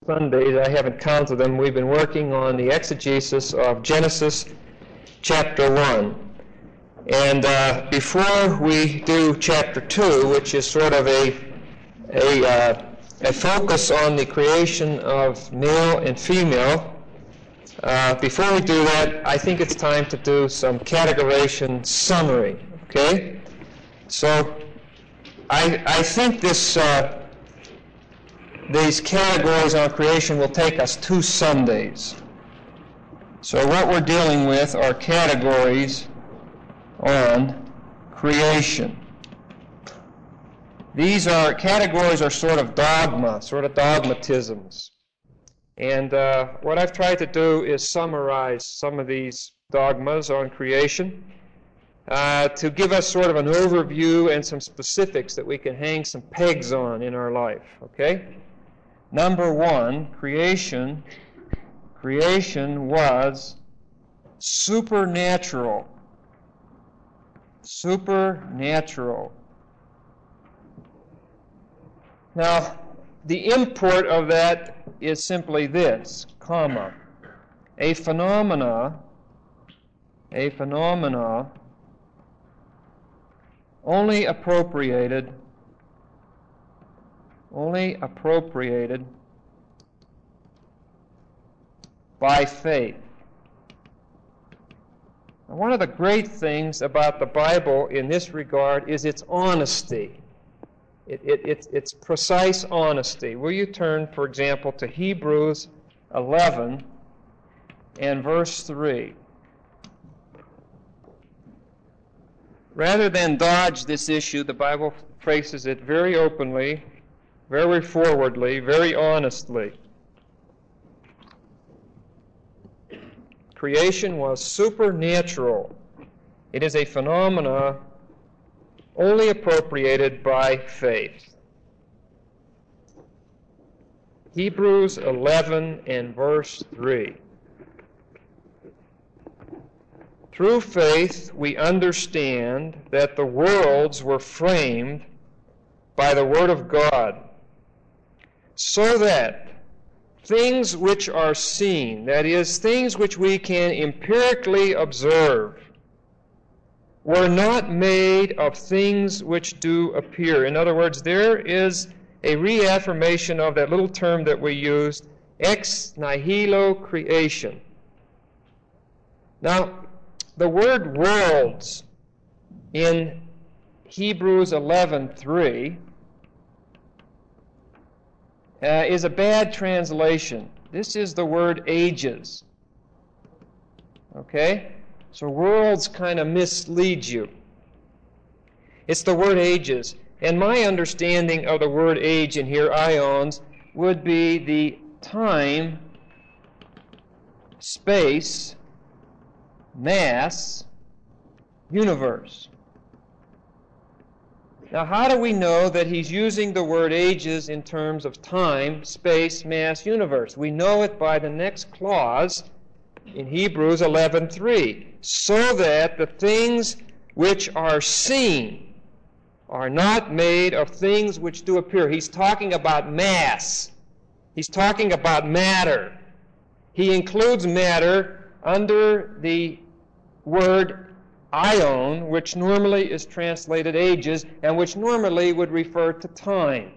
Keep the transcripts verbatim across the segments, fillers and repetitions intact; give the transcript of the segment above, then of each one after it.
Sundays, I haven't counted them, we've been working on the exegesis of Genesis chapter one. And uh, before we do chapter two, which is sort of a, a, uh, a focus on the creation of male and female, uh, before we do that, I think it's time to do some categorization summary, okay? So I, I think this... Uh, These categories on creation will take us two Sundays. So what we're dealing with are categories on creation. These are categories are sort of dogma, sort of dogmatisms. And uh, what I've tried to do is summarize some of these dogmas on creation uh, to give us sort of an overview and some specifics that we can hang some pegs on in our life, okay? Number one, creation, creation was supernatural. Supernatural. Now, the import of that is simply this, comma, a phenomena, a phenomena only appropriated only appropriated by faith. Now, one of the great things about the Bible in this regard is its honesty. It, it, it, it's precise honesty. Will you turn, for example, to Hebrews eleven and verse three. Rather than dodge this issue, the Bible faces it very openly, very forwardly, very honestly. Creation was supernatural. It is a phenomena only appropriated by faith. Hebrews eleven and verse three. Through faith we understand that the worlds were framed by the Word of God, so that things which are seen, that is, things which we can empirically observe, were not made of things which do appear. In other words, there is a reaffirmation of that little term that we used, ex nihilo creation. Now, the word worlds in Hebrews eleven three Uh, is a bad translation. This is the word ages. Okay? So worlds kind of mislead you. It's the word ages. And my understanding of the word age in here, ions, would be the time, space, mass, universe. Now, how do we know that he's using the word ages in terms of time, space, mass, universe? We know it by the next clause in Hebrews eleven three. So that the things which are seen are not made of things which do appear. He's talking about mass. He's talking about matter. He includes matter under the word ion, which normally is translated ages, and which normally would refer to time.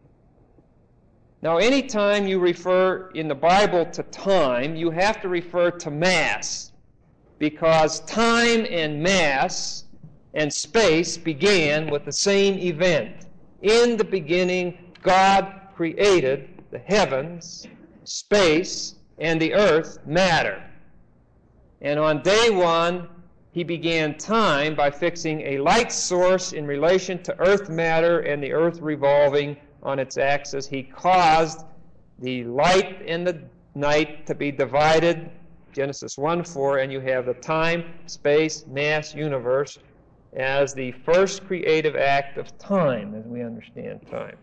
Now, anytime you refer in the Bible to time, you have to refer to mass, because time and mass and space began with the same event. In the beginning, God created the heavens, space, and the earth, matter. And on day one, he began time by fixing a light source in relation to earth matter and the earth revolving on its axis. He caused the light and the night to be divided, Genesis one four, and you have the time, space, mass, universe as the first creative act of time, as we understand time.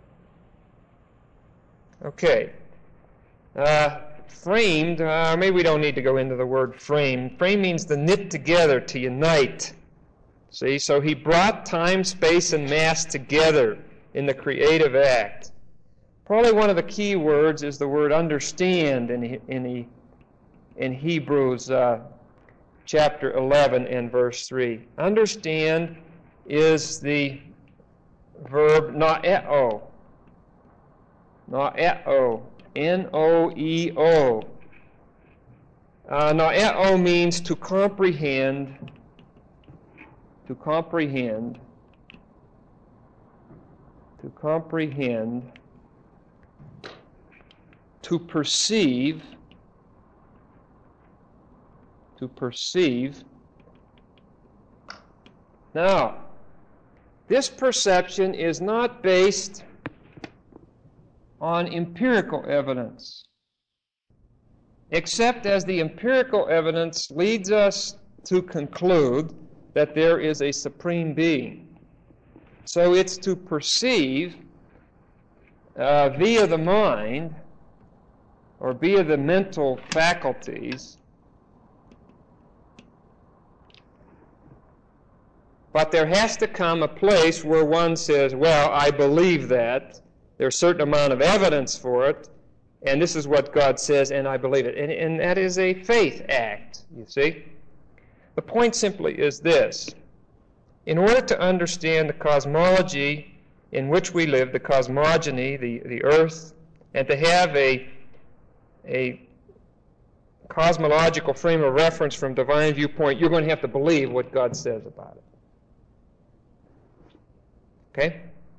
Okay. Uh, Framed, uh, maybe we don't need to go into the word frame. Frame means to knit together, to unite. See, so he brought time, space, and mass together in the creative act. Probably one of the key words is the word understand in, in, in Hebrews uh, chapter eleven and verse three. Understand is the verb noeo. Noeo. N O E O. Uh, noeo means to comprehend, to comprehend, to comprehend, to perceive, to perceive. Now, this perception is not based on empirical evidence, except as the empirical evidence leads us to conclude that there is a supreme being. So it's to perceive uh, via the mind or via the mental faculties, but there has to come a place where one says, well, I believe that. There's a certain amount of evidence for it, and this is what God says, and I believe it. And, and that is a faith act, you see. The point simply is this. In order to understand the cosmology in which we live, the cosmogony, the, the earth, and to have a, a cosmological frame of reference from divine viewpoint, you're going to have to believe what God says about it. Okay?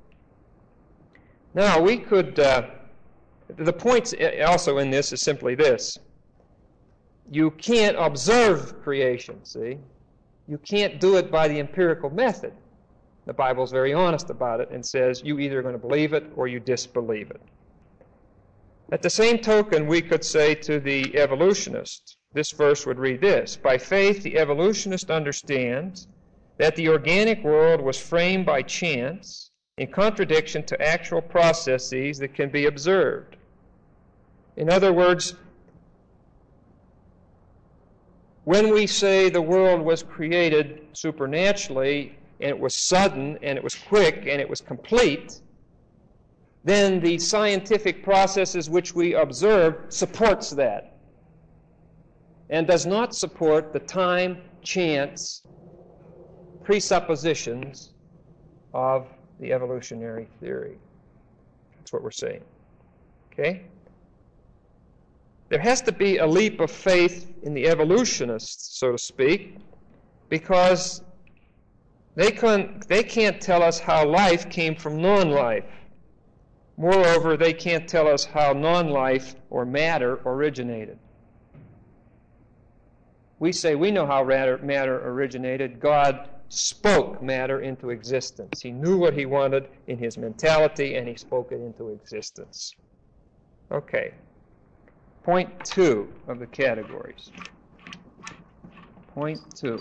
Now, we could, uh, the point also in this is simply this. You can't observe creation, see? You can't do it by the empirical method. The Bible's very honest about it and says you either are going to believe it or you disbelieve it. At the same token, we could say to the evolutionist, this verse would read this: by faith, the evolutionist understands that the organic world was framed by chance in contradiction to actual processes that can be observed. In other words, when we say the world was created supernaturally, and it was sudden, and it was quick, and it was complete, then the scientific processes which we observe supports that, and does not support the time, chance, presuppositions of the evolutionary theory. That's what we're saying. Okay? There has to be a leap of faith in the evolutionists, so to speak, because they, can, they can't tell us how life came from non-life. Moreover, they can't tell us how non-life or matter originated. We say we know how matter originated. God spoke matter into existence. He knew what he wanted in his mentality, and he spoke it into existence. Okay. Point two of the categories. Point two.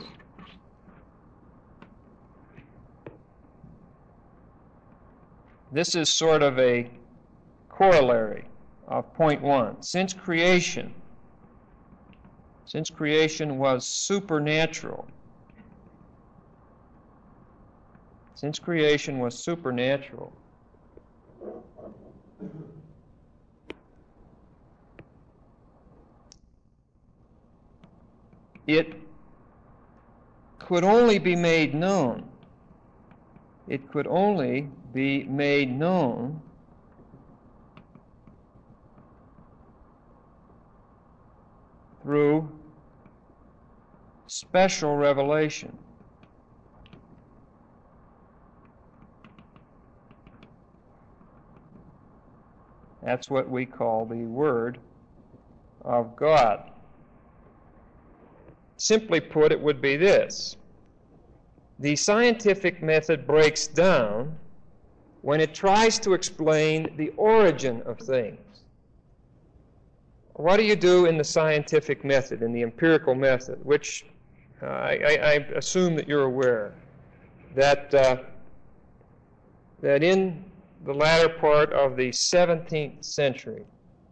This is sort of a corollary of point one. Since creation, since creation was supernatural, since creation was supernatural, it could only be made known. It could only be made known through special revelation. That's what we call the Word of God. Simply put, it would be this. The scientific method breaks down when it tries to explain the origin of things. What do you do in the scientific method, in the empirical method, which uh, I, I assume that you're aware, that, uh, that in the latter part of the seventeenth century,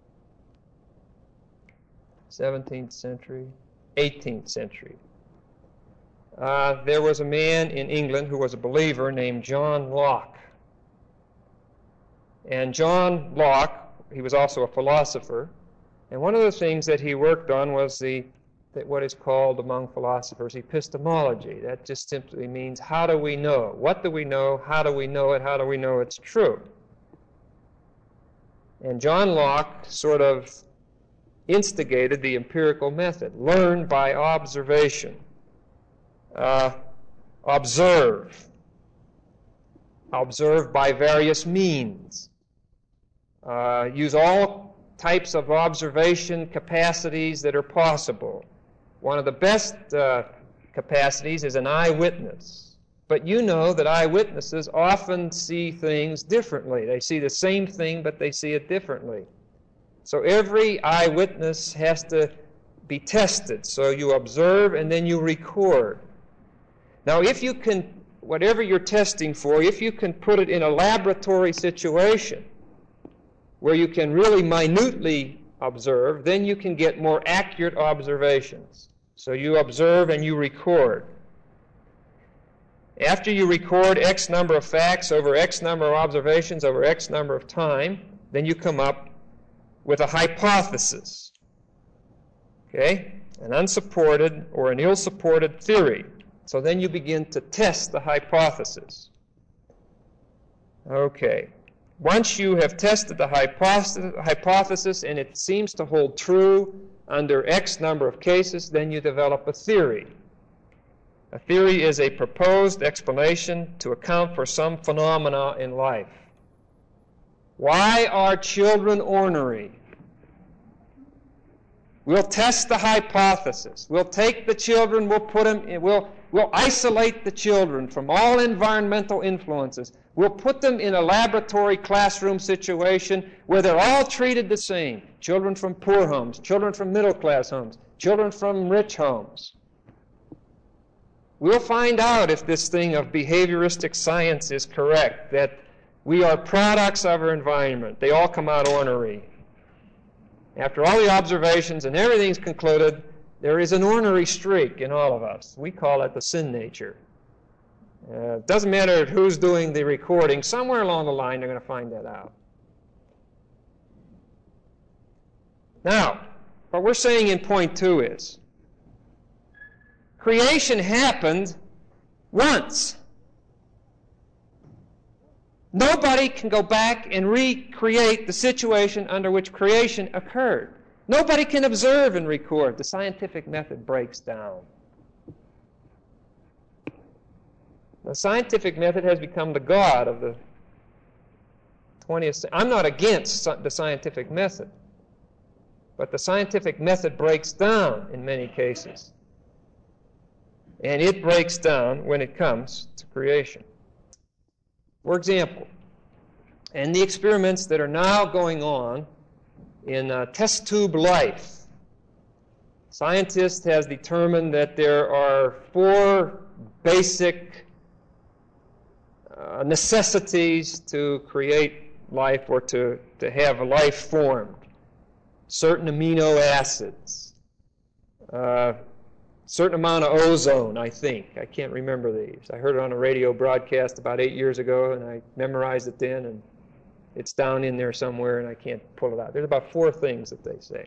seventeenth century, eighteenth century, uh, there was a man in England who was a believer named John Locke. And John Locke, he was also a philosopher, and one of the things that he worked on was the that what is called among philosophers epistemology. That just simply means how do we know? What do we know? How do we know it? How do we know it's true? And John Locke sort of instigated the empirical method, learn by observation, uh, observe, observe by various means, uh, use all types of observation capacities that are possible. One of the best uh, capacities is an eyewitness. But you know that eyewitnesses often see things differently. They see the same thing, but they see it differently. So every eyewitness has to be tested. So you observe and then you record. Now, if you can, whatever you're testing for, if you can put it in a laboratory situation where you can really minutely observe, then you can get more accurate observations. So you observe and you record. After you record X number of facts over X number of observations over X number of time, then you come up with a hypothesis. Okay? An unsupported or an ill-supported theory. So then you begin to test the hypothesis. Okay. Once you have tested the hypothesis and it seems to hold true under X number of cases, then you develop a theory. A theory is a proposed explanation to account for some phenomena in life. Why are children ornery? We'll test the hypothesis. We'll take the children, we'll put them in, we'll, we'll isolate the children from all environmental influences. We'll put them in a laboratory classroom situation where they're all treated the same. Children from poor homes, children from middle-class homes, children from rich homes. We'll find out if this thing of behavioristic science is correct, that we are products of our environment. They all come out ornery. After all the observations and everything's concluded, there is an ornery streak in all of us. We call it the sin nature. Uh, it doesn't matter who's doing the recording. Somewhere along the line, they're going to find that out. Now, what we're saying in point two is, creation happened once. Nobody can go back and recreate the situation under which creation occurred. Nobody can observe and record. The scientific method breaks down. The scientific method has become the god of the twentieth century. I'm not against the scientific method, but the scientific method breaks down in many cases. And it breaks down when it comes to creation. For example, in the experiments that are now going on in uh, test tube life, scientists have determined that there are four basic uh, necessities to create life or to, to have a life formed. Certain amino acids, uh, certain amount of ozone, I think. I can't remember these. I heard it on a radio broadcast about eight years ago, and I memorized it then, and it's down in there somewhere, and I can't pull it out. There's about four things that they say.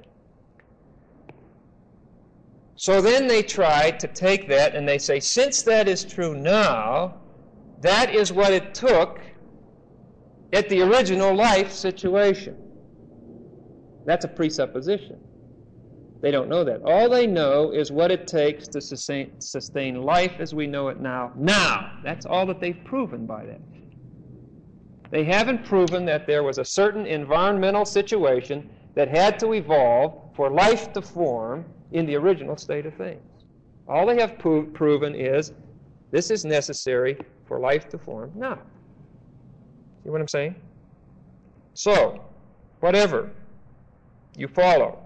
So then they try to take that, and they say, since that is true now, that is what it took at the original life situation. That's a presupposition. They don't know that. All they know is what it takes to sustain, sustain life as we know it now. Now! That's all that they've proven by that. They haven't proven that there was a certain environmental situation that had to evolve for life to form in the original state of things. All they have pro- proven is this is necessary for life to form now. See what I'm saying? So, whatever you follow,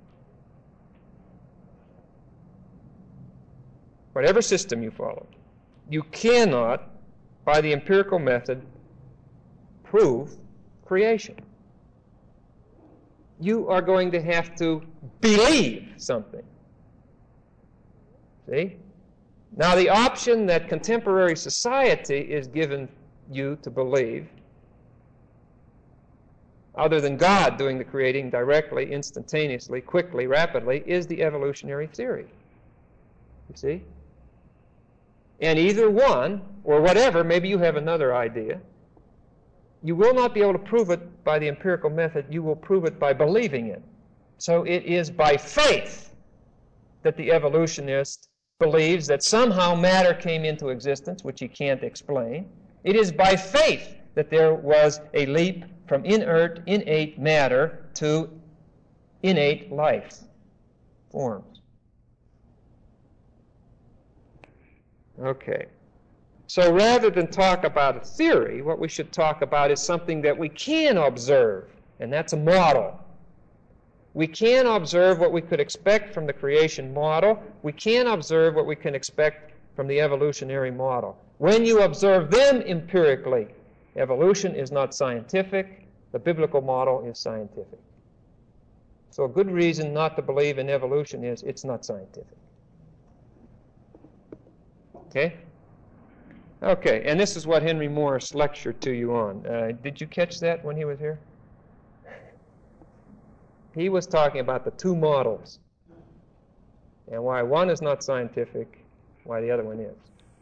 whatever system you follow, you cannot, by the empirical method, prove creation. You are going to have to believe something. See? Now, the option that contemporary society is given you to believe other than God doing the creating directly, instantaneously, quickly, rapidly, is the evolutionary theory. You see? And either one, or whatever, maybe you have another idea, you will not be able to prove it by the empirical method. You will prove it by believing it. So it is by faith that the evolutionist believes that somehow matter came into existence, which he can't explain. It is by faith that there was a leap from inert, innate matter to innate life forms. Okay. So rather than talk about a theory, what we should talk about is something that we can observe, and that's a model. We can observe what we could expect from the creation model. We can observe what we can expect from the evolutionary model. When you observe them empirically, evolution is not scientific. The biblical model is scientific. So a good reason not to believe in evolution is it's not scientific. Okay? Okay, and this is what Henry Morris lectured to you on. Uh, did you catch that when he was here? He was talking about the two models and why one is not scientific, why the other one is.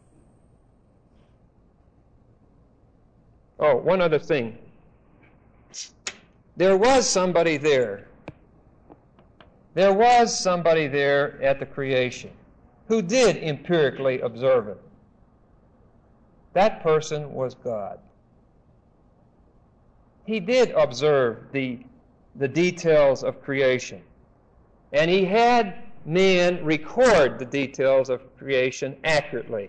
Oh, one other thing. There was somebody there. There was somebody there at the creation who did empirically observe it. That person was God. He did observe the, the details of creation. And he had man record the details of creation accurately.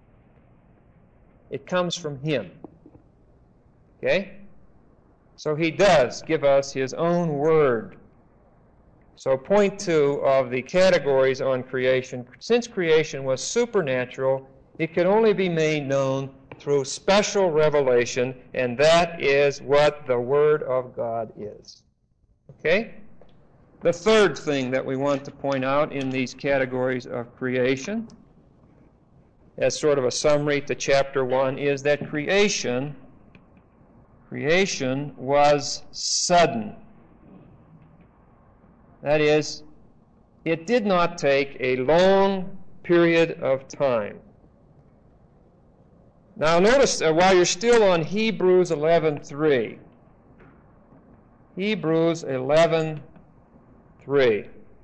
It comes from him. Okay? So he does give us his own word. So point two of the categories on creation, since creation was supernatural, it could only be made known through special revelation, and that is what the Word of God is. Okay? The third thing that we want to point out in these categories of creation, as sort of a summary to chapter one, is that creation, creation was sudden. That is, it did not take a long period of time. Now notice, uh, while you're still on Hebrews eleven three, Hebrews eleven three.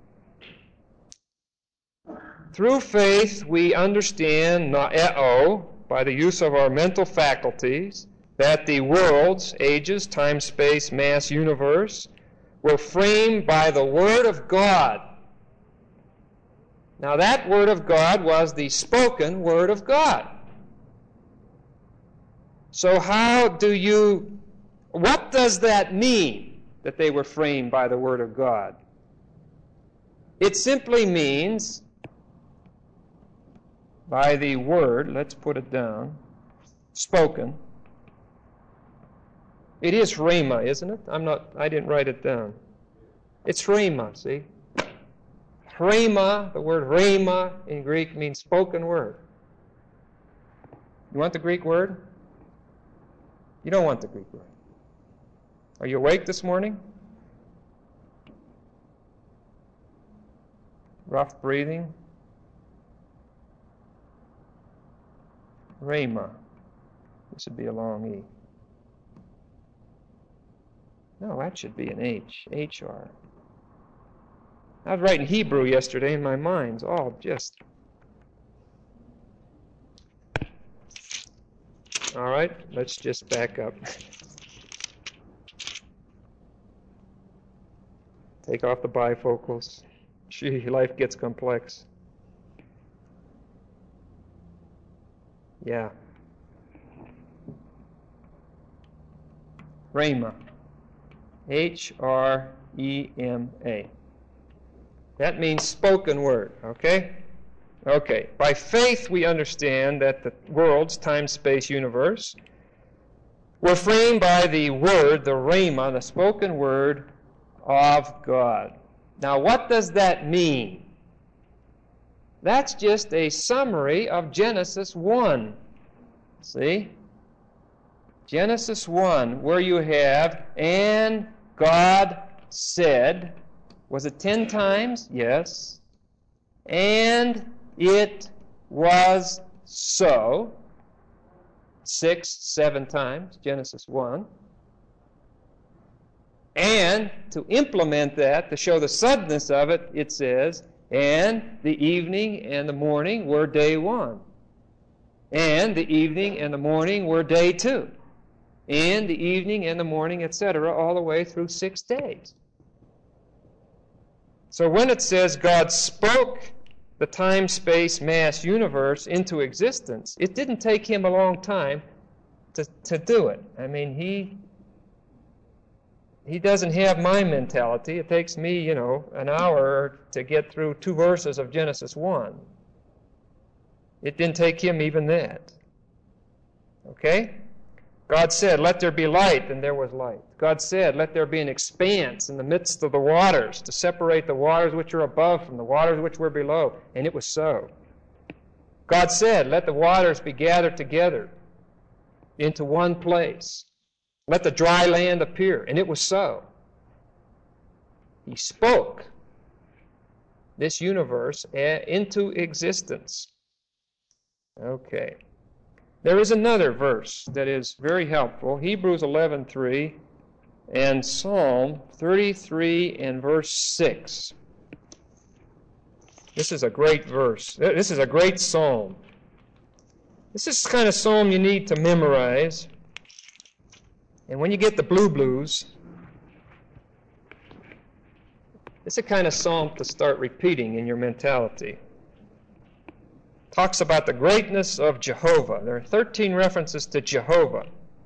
Through faith we understand, noeo, by the use of our mental faculties, that the worlds, ages, time, space, mass, universe, were framed by the Word of God. Now that Word of God was the spoken Word of God. So how do you, what does that mean, that they were framed by the Word of God? It simply means, by the Word, let's put it down, spoken. It is rhema, isn't it? I'm not, I didn't write it down. It's rhema, see? Rhema, the word rhema in Greek means spoken word. You want the Greek word? You don't want the Greek word. Are you awake this morning? Rough breathing? Rhema. This would be a long E. No, that should be an H. H R. I was writing Hebrew yesterday and my mind's all just... All right, let's just back up. Take off the bifocals. Gee, life gets complex. Yeah. Rhema. H R E M A. That means spoken word, okay? Okay. By faith we understand that the worlds, time, space, universe, were framed by the word, the rhema, the spoken word of God. Now what does that mean? That's just a summary of Genesis one. See? Genesis one, where you have, and God said, was it ten times? Yes. And it was so. Six, seven times, Genesis one. And to implement that, to show the suddenness of it, it says, and the evening and the morning were day one. And the evening and the morning were day two. And the evening and the morning, et cetera, all the way through six days. So when it says God spoke the time, space, mass, universe into existence, it didn't take him a long time to, to do it. I mean, he he doesn't have my mentality. It takes me, you know, an hour to get through two verses of Genesis one. It didn't take him even that. Okay? God said, let there be light, and there was light. God said, let there be an expanse in the midst of the waters to separate the waters which are above from the waters which were below. And it was so. God said, let the waters be gathered together into one place. Let the dry land appear. And it was so. He spoke this universe into existence. Okay. There is another verse that is very helpful, Hebrews eleven three and Psalm thirty-three and verse six. This is a great verse. This is a great psalm. This is the kind of psalm you need to memorize. And when you get the blue blues, it's the kind of psalm to start repeating in your mentality. Talks about the greatness of Jehovah. There are thirteen references to Jehovah.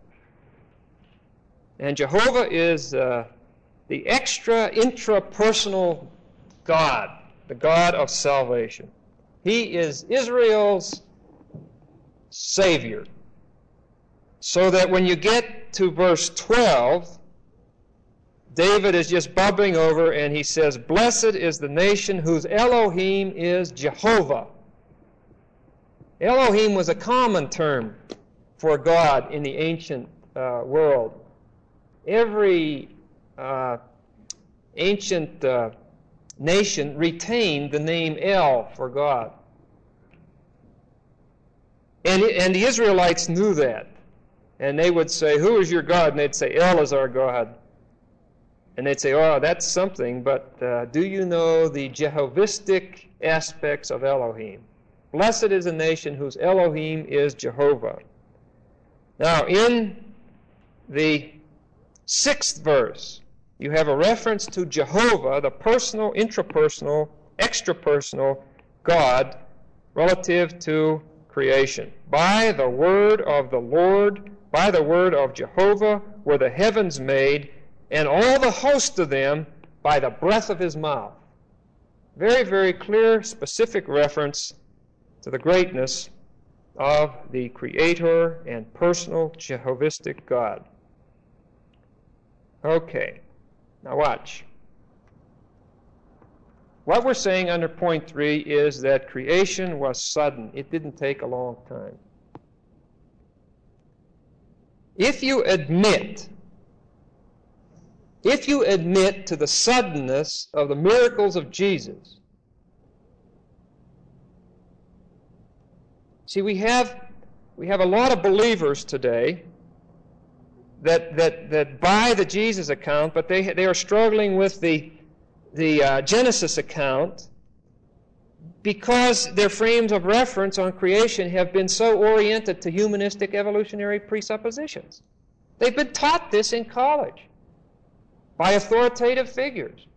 And Jehovah is uh, the extra intrapersonal God, the God of salvation. He is Israel's Savior. So that when you get to verse twelve, David is just bubbling over and he says, blessed is the nation whose Elohim is Jehovah. Elohim was a common term for God in the ancient uh, world. Every uh, ancient uh, nation retained the name El for God. And, and the Israelites knew that. And they would say, who is your God? And they'd say, El is our God. And they'd say, oh, that's something, but uh, do you know the Jehovistic aspects of Elohim? Blessed is a nation whose Elohim is Jehovah. Now, in the sixth verse, you have a reference to Jehovah, the personal, intrapersonal, extrapersonal God relative to creation. By the word of the Lord, by the word of Jehovah, were the heavens made, and all the host of them by the breath of his mouth. Very, very clear, specific reference to the greatness of the Creator and personal Jehovistic God. Okay, now watch. What we're saying under point three is that creation was sudden. It didn't take a long time. If you admit, if you admit to the suddenness of the miracles of Jesus, see, we have we have a lot of believers today that that that buy the Jesus account, but they they are struggling with the the uh, Genesis account because their frames of reference on creation have been so oriented to humanistic evolutionary presuppositions. They've been taught this in college by authoritative figures.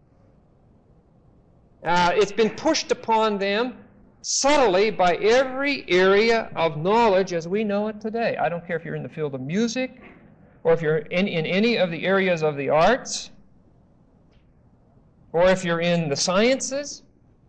Uh, it's been pushed upon them subtly by every area of knowledge as we know it today. I don't care if you're in the field of music or if you're in, in any of the areas of the arts or if you're in the sciences,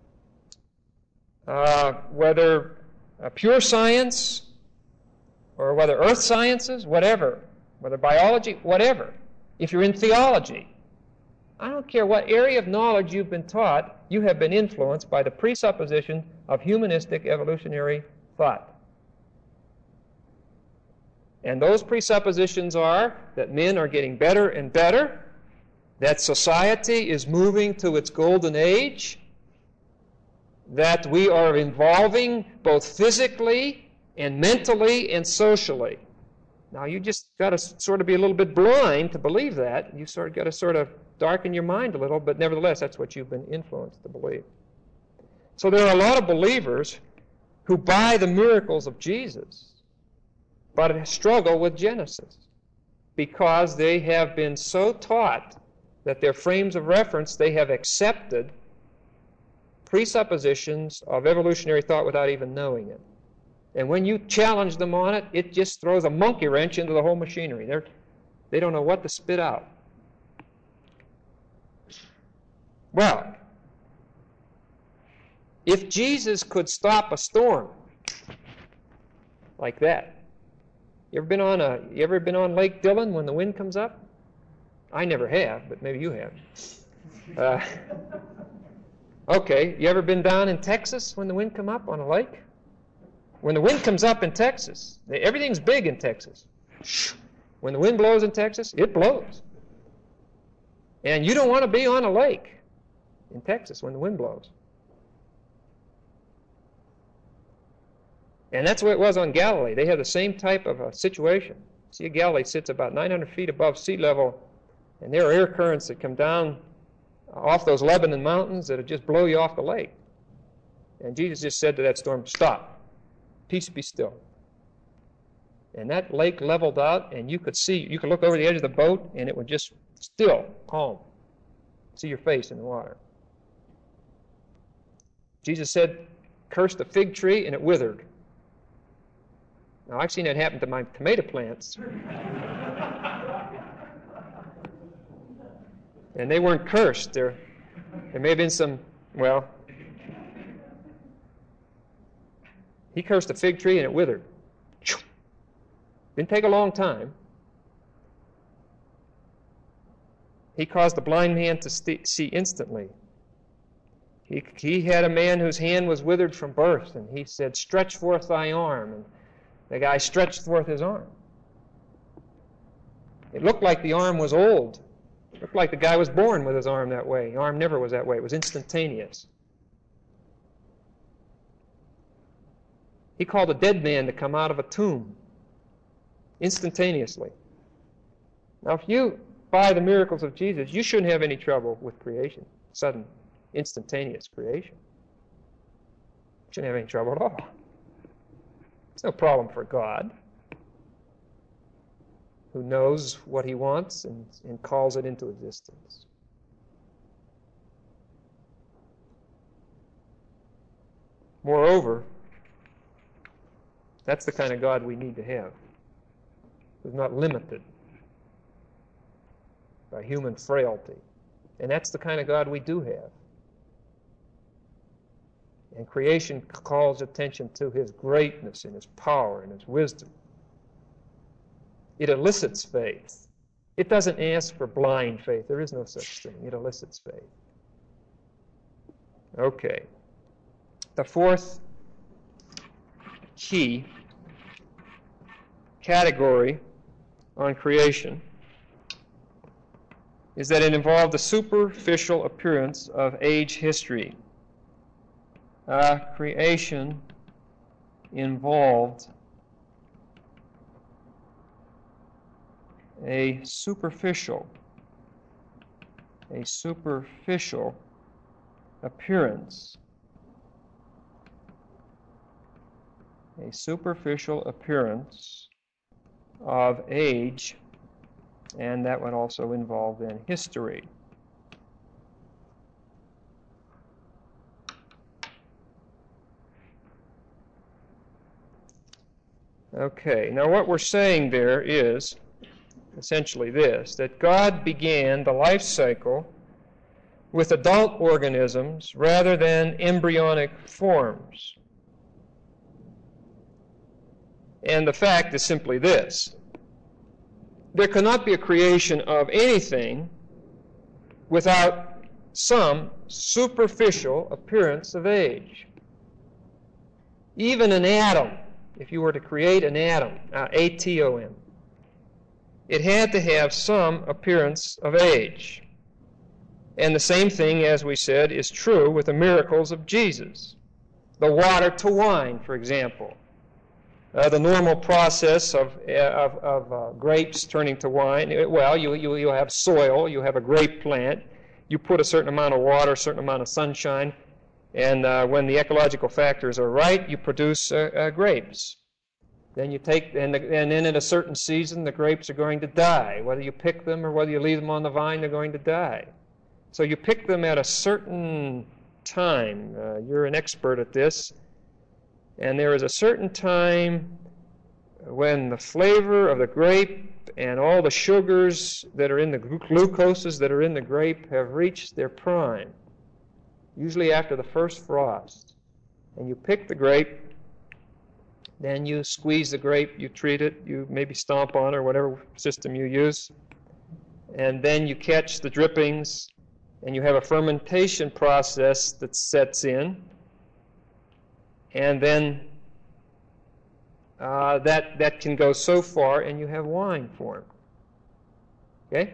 uh, whether uh, pure science or whether earth sciences, whatever, whether biology, whatever. If you're in theology, I don't care what area of knowledge you've been taught, you have been influenced by the presupposition of humanistic evolutionary thought. And those presuppositions are that men are getting better and better, that society is moving to its golden age, that we are evolving both physically and mentally and socially. Now, you just got to sort of be a little bit blind to believe that. You sort of got to sort of darken your mind a little, but nevertheless, that's what you've been influenced to believe. So there are a lot of believers who buy the miracles of Jesus, but struggle with Genesis because they have been so taught that their frames of reference, they have accepted presuppositions of evolutionary thought without even knowing it. And when you challenge them on it, it just throws a monkey wrench into the whole machinery. They're, they don't know what to spit out. Well, if Jesus could stop a storm like that, you ever been on a you ever been on Lake Dillon when the wind comes up? I never have, but maybe you have. Uh, okay, you ever been down in Texas when the wind come up on a lake? When the wind comes up in Texas, everything's big in Texas. When the wind blows in Texas, it blows. And you don't want to be on a lake in Texas when the wind blows. And that's what it was on Galilee. They had the same type of a situation. See, Galilee sits about nine hundred feet above sea level, and there are air currents that come down off those Lebanon mountains that would just blow you off the lake. And Jesus just said to that storm, stop. Peace be still. And that lake leveled out, and you could see, you could look over the edge of the boat, and it would just still, calm. See your face in the water. Jesus said, curse the fig tree, and it withered. Now, I've seen that happen to my tomato plants. And they weren't cursed. There, there may have been some, well, he cursed a fig tree and it withered. Didn't take a long time. He caused the blind man to st- see instantly. He, he had a man whose hand was withered from birth, and he said, stretch forth thy arm. And the guy stretched forth his arm. It looked like the arm was old. It looked like the guy was born with his arm that way. The arm never was that way. It was instantaneous. He called a dead man to come out of a tomb instantaneously. Now, if you buy the miracles of Jesus, you shouldn't have any trouble with creation, sudden, instantaneous creation. You shouldn't have any trouble at all. It's no problem for God, who knows what he wants and, and calls it into existence. Moreover, that's the kind of God we need to have, who's not limited by human frailty. And that's the kind of God we do have. And creation calls attention to his greatness and his power and his wisdom. It elicits faith. It doesn't ask for blind faith. There is no such thing. It elicits faith. Okay. The fourth key category on creation is that it involved the superficial appearance of age history. Uh, creation involved a superficial, a superficial appearance, a superficial appearance of age, and that would also involve then history. Okay, now what we're saying there is essentially this, that God began the life cycle with adult organisms rather than embryonic forms. And the fact is simply this: there cannot be a creation of anything without some superficial appearance of age. Even an atom if you were to create an atom, uh, A T O M, it had to have some appearance of age. And the same thing, as we said, is true with the miracles of Jesus. The water to wine, for example. Uh, the normal process of, of, of uh, grapes turning to wine, well, you, you, you have soil, you have a grape plant, you put a certain amount of water, a certain amount of sunshine, and uh, when the ecological factors are right, you produce uh, uh, grapes. Then you take, and, the, and then at a certain season, the grapes are going to die. Whether you pick them or whether you leave them on the vine, they're going to die. So you pick them at a certain time. Uh, you're an expert at this. And there is a certain time when the flavor of the grape and all the sugars that are in the glucoses that are in the grape have reached their prime, usually after the first frost. And you pick the grape, then you squeeze the grape, you treat it, you maybe stomp on it or whatever system you use, and then you catch the drippings, and you have a fermentation process that sets in, and then uh, that, that can go so far, and you have wine formed. Okay?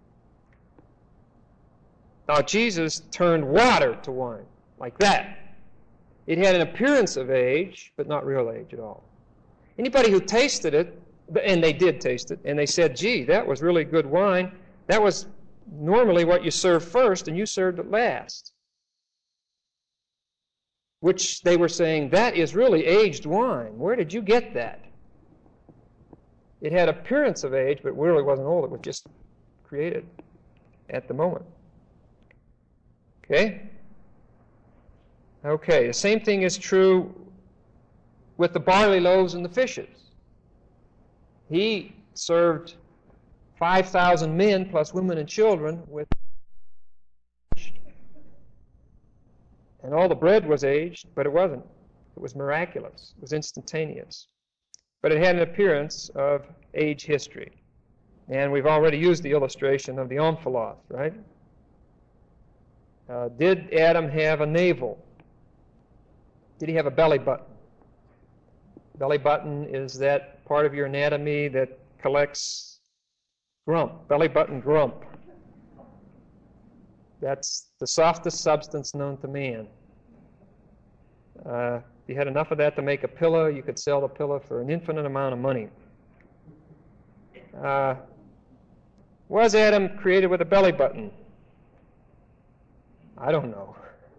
Now, Jesus turned water to wine, like that. It had an appearance of age, but not real age at all. Anybody who tasted it, and they did taste it, and they said, gee, that was really good wine, that was normally what you serve first, and you served it last. Which they were saying, that is really aged wine. Where did you get that? It had appearance of age, but really wasn't old. It was just created at the moment. Okay? Okay, the same thing is true with the barley loaves and the fishes. He served five thousand men plus women and children with, and all the bread was aged, but it wasn't. It was miraculous. It was instantaneous. But it had an appearance of age history. And we've already used the illustration of the omphalos, right? Uh, did Adam have a navel? Did he have a belly button? Belly button is that part of your anatomy that collects grump, belly button grump. That's the softest substance known to man. Uh, if you had enough of that to make a pillow, you could sell the pillow for an infinite amount of money. Uh, was Adam created with a belly button? I don't know.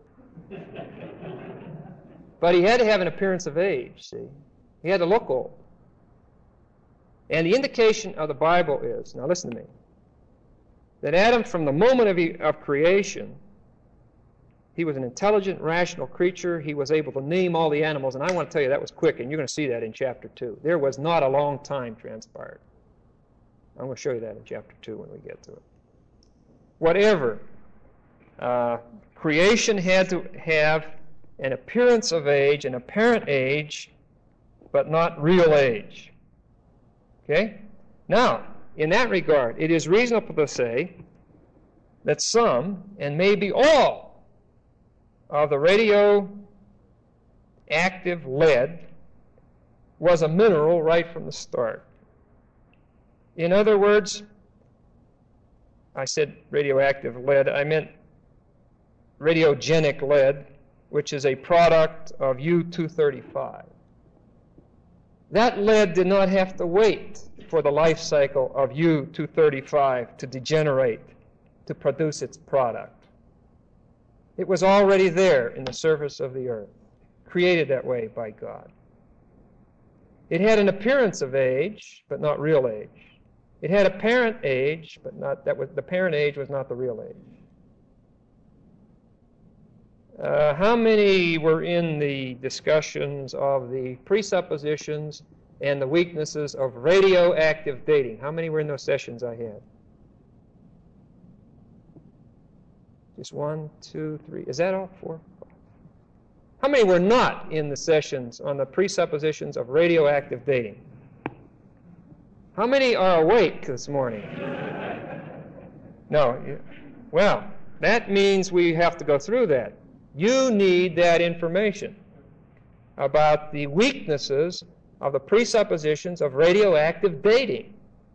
But he had to have an appearance of age, see. He had to look old. And the indication of the Bible is, now listen to me, that Adam, from the moment of, he, of creation, he was an intelligent, rational creature. He was able to name all the animals. And I want to tell you, that was quick, and you're going to see that in chapter two. There was not a long time transpired. I'm going to show you that in chapter two when we get to it. Whatever. Uh, creation had to have an appearance of age, an apparent age, but not real age. Okay? Now, in that regard, it is reasonable to say that some, and maybe all, of the radioactive lead was a mineral right from the start. In other words, I said radioactive lead, I meant radiogenic lead, which is a product of U two thirty-five. That lead did not have to wait for the life cycle of U two thirty-five to degenerate to produce its product. It was already there in the surface of the earth, created that way by God. It had an appearance of age, but not real age. It had apparent age, but not that was the apparent age was not the real age. Uh, how many were in the discussions of the presuppositions and the weaknesses of radioactive dating? How many were in those sessions I had? Just one, two, three. Is that all? Four? How many were not in the sessions on the presuppositions of radioactive dating? How many are awake this morning? No. Well, that means we have to go through that. You need that information about the weaknesses of the presuppositions of radioactive dating.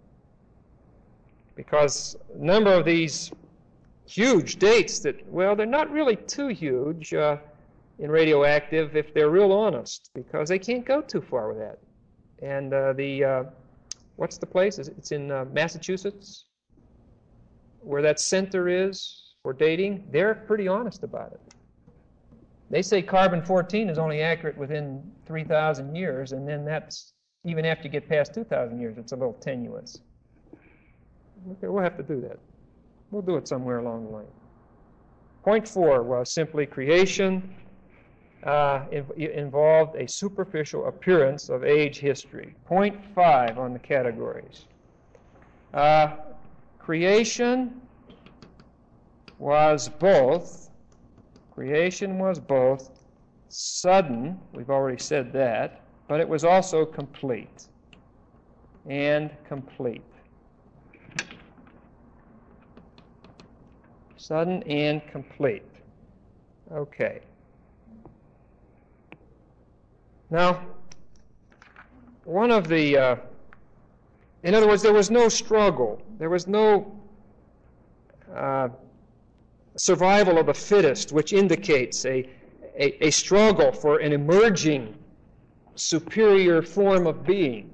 Because a number of these huge dates that, well, they're not really too huge uh, in radioactive if they're real honest, because they can't go too far with that. And uh, the, uh, what's the place? It's in uh, Massachusetts, where that center is for dating. They're pretty honest about it. They say carbon fourteen is only accurate within three thousand years, and then that's, even after you get past two thousand years, it's a little tenuous. Okay, we'll have to do that. We'll do it somewhere along the line. Point four was simply creation uh, involved a superficial appearance of age history. Point five on the categories. Uh, creation was both, creation was both sudden, we've already said that, but it was also complete. And complete. Sudden and complete. Okay. Now, one of the, uh, in other words, there was no struggle. There was no uh, survival of the fittest, which indicates a, a, a struggle for an emerging superior form of being.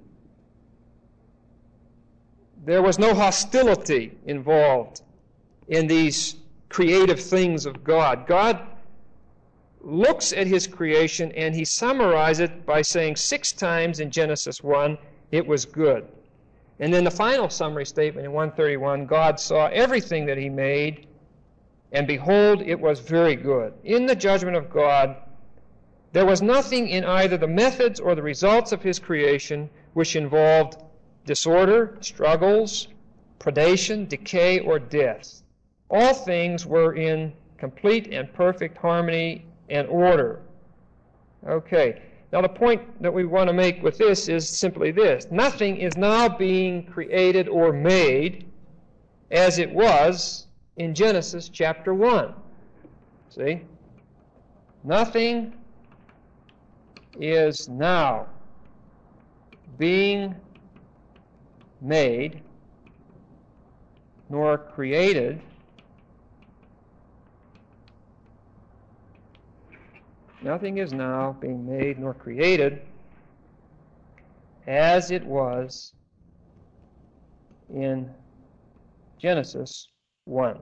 There was no hostility involved in these creative things of God. God looks at his creation and he summarizes it by saying six times in Genesis one, it was good. And then the final summary statement in one thirty-one, God saw everything that he made, and behold, it was very good. In the judgment of God, there was nothing in either the methods or the results of his creation which involved disorder, struggles, predation, decay, or death. All things were in complete and perfect harmony and order. Okay. Now the point that we want to make with this is simply this. Nothing is now being created or made as it was in Genesis chapter one. See? Nothing is now being made nor created Nothing is now being made nor created as it was in Genesis one.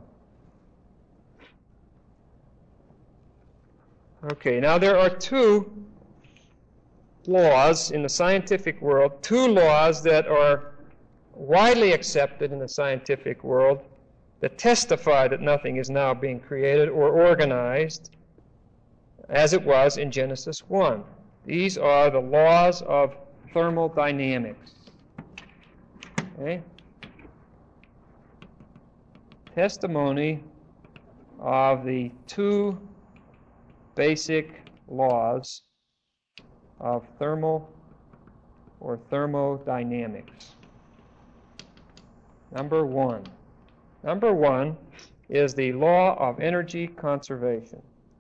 Okay, now there are two laws in the scientific world, two laws that are widely accepted in the scientific world that testify that nothing is now being created or organized as it was in Genesis one. These are the laws of thermodynamics. Okay? Testimony of the two basic laws of thermal or thermodynamics. Number one. Number one is the law of energy conservation.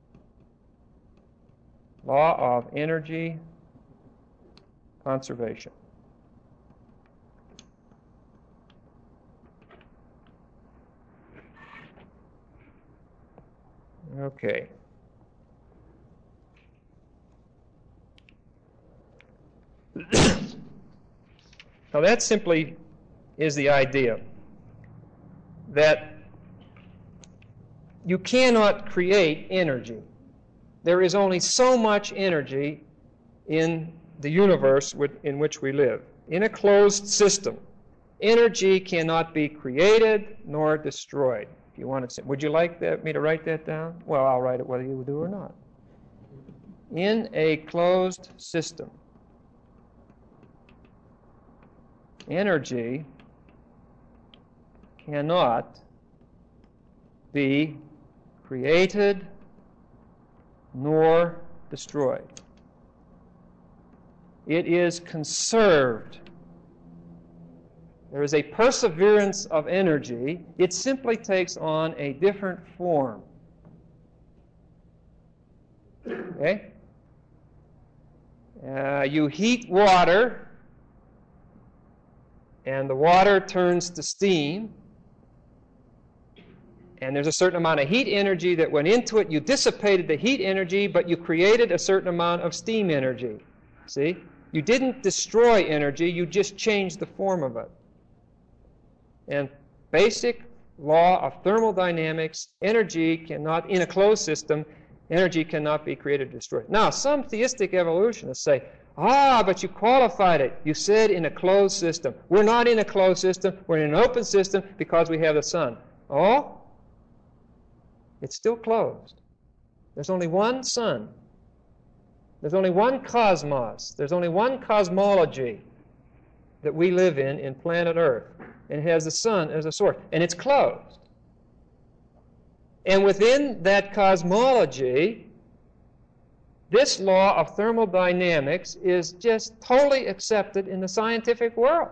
Law of energy conservation. Okay. Now that simply is the idea that you cannot create energy. There is only so much energy in the universe in which we live. In a closed system, energy cannot be created nor destroyed. If you want to say, would you like that, me to write that down? Well, I'll write it whether you do or not. In a closed system, energy cannot be created nor destroyed. It is conserved. There is a perseverance of energy. It simply takes on a different form. Okay? Uh, you heat water, and the water turns to steam. And there's a certain amount of heat energy that went into it. You dissipated the heat energy, but you created a certain amount of steam energy. See? You didn't destroy energy, you just changed the form of it. And basic law of thermodynamics, energy cannot, in a closed system, energy cannot be created or destroyed. Now, some theistic evolutionists say, ah, but you qualified it. You said in a closed system. We're not in a closed system. We're in an open system because we have the sun. Oh? It's still closed. There's only one sun. There's only one cosmos. There's only one cosmology that we live in, in planet Earth. And it has the sun as a source. And it's closed. And within that cosmology, this law of thermodynamics is just totally accepted in the scientific world.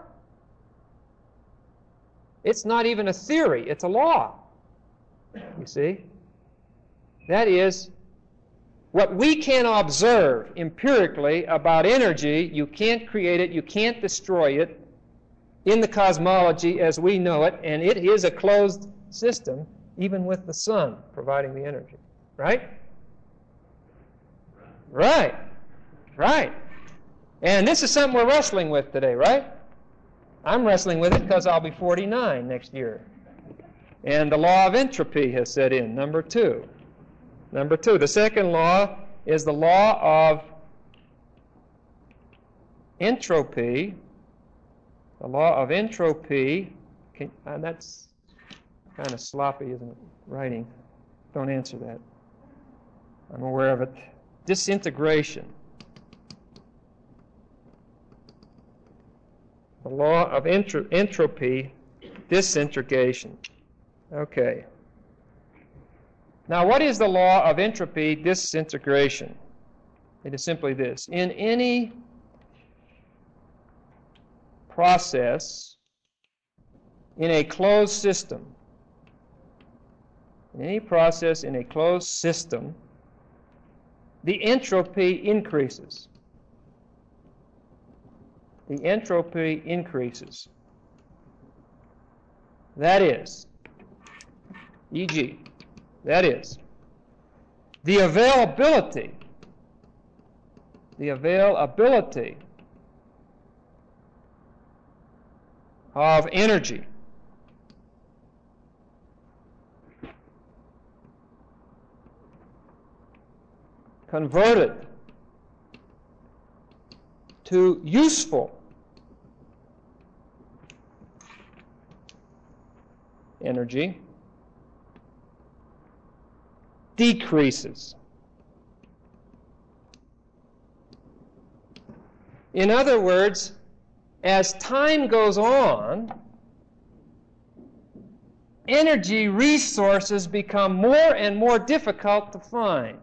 It's not even a theory, it's a law. You see? That is, what we can observe empirically about energy, you can't create it, you can't destroy it in the cosmology as we know it, and it is a closed system, even with the sun providing the energy. Right? Right. Right. And this is something we're wrestling with today, right? I'm wrestling with it because I'll be forty-nine next year. And the law of entropy has set in, number two. Number two, the second law is the law of entropy. The law of entropy, can, uh, that's kind of sloppy, isn't it? Writing. Don't answer that. I'm aware of it. Disintegration. The law of entro- entropy, disintegration. Okay. Now, what is the law of entropy disintegration? It is simply this. In any process, in a closed system, in any process in a closed system, the entropy increases. The entropy increases. That is, for example, that is, the availability, the availability of energy converted to useful energy decreases. In other words, as time goes on, energy resources become more and more difficult to find.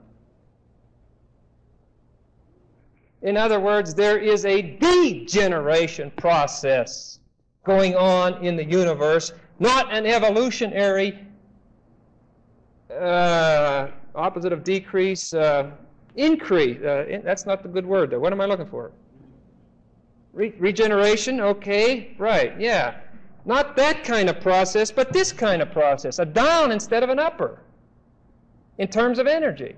In other words, there is a degeneration process going on in the universe, not an evolutionary uh, opposite of decrease, uh, increase. Uh, in, that's not the good word, though. What am I looking for? Re- regeneration? Okay, right, yeah. Not that kind of process, but this kind of process. A down instead of an upper in terms of energy.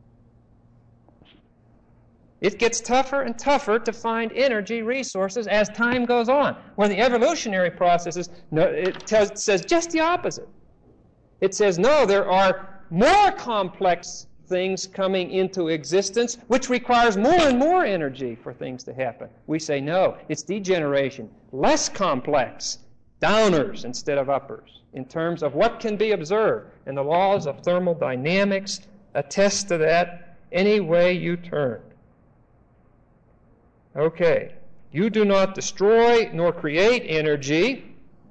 It gets tougher and tougher to find energy resources as time goes on. Where the evolutionary processes, no, it tells, it says just the opposite. It says, no, there are more complex things coming into existence, which requires more and more energy for things to happen. We say, no, it's degeneration, less complex, downers instead of uppers, in terms of what can be observed. And the laws of thermodynamics attest to that any way you turn. Okay, you do not destroy nor create energy.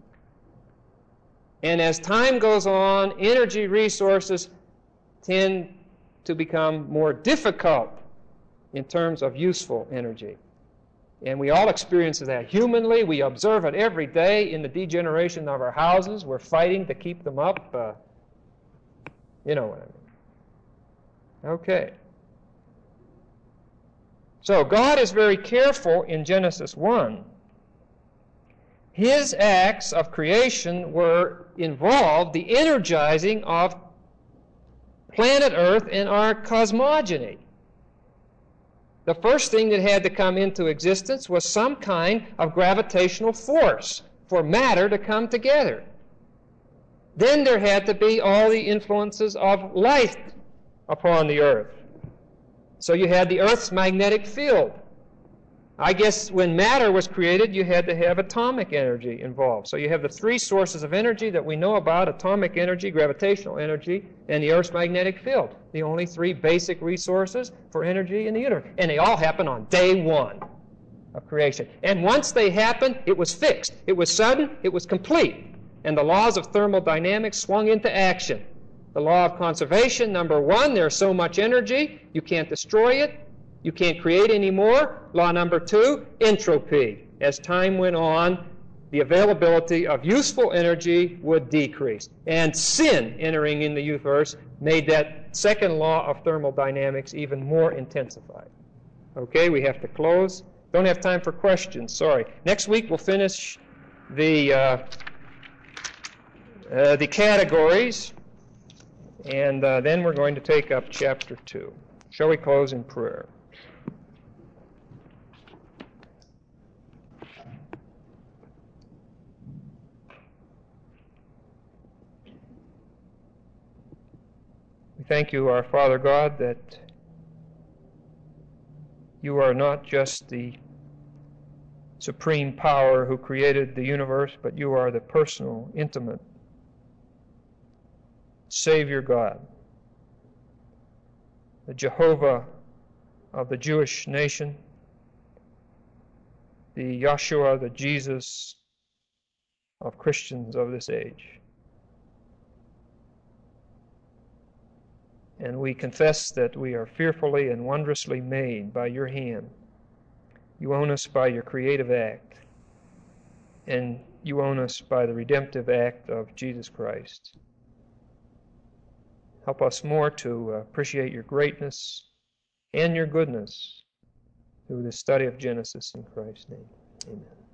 And as time goes on, energy resources tend to become more difficult in terms of useful energy. And we all experience that humanly. We observe it every day in the degeneration of our houses. We're fighting to keep them up. Uh, you know what I mean. Okay. So God is very careful in Genesis one. His acts of creation were involved the energizing of planet Earth and our cosmogony. The first thing that had to come into existence was some kind of gravitational force for matter to come together. Then there had to be all the influences of life upon the Earth. So you had the Earth's magnetic field. I guess when matter was created, you had to have atomic energy involved. So you have the three sources of energy that we know about: atomic energy, gravitational energy, and the Earth's magnetic field. The only three basic resources for energy in the universe. And they all happen on day one of creation. And once they happened, it was fixed. It was sudden, it was complete. And the laws of thermodynamics swung into action. The law of conservation, number one, there's so much energy, you can't destroy it. You can't create any more. Law number two, entropy. As time went on, the availability of useful energy would decrease. And sin entering in the universe made that second law of thermodynamics even more intensified. Okay, we have to close. Don't have time for questions, sorry. Next week we'll finish the, uh, uh, the categories, and uh, then we're going to take up chapter two. Shall we close in prayer? Thank you, our Father God, that you are not just the supreme power who created the universe, but you are the personal, intimate Savior God, the Jehovah of the Jewish nation, the Yeshua, the Jesus of Christians of this age. And we confess that we are fearfully and wondrously made by your hand. You own us by your creative act, and you own us by the redemptive act of Jesus Christ. Help us more to appreciate your greatness and your goodness through the study of Genesis in Christ's name. Amen.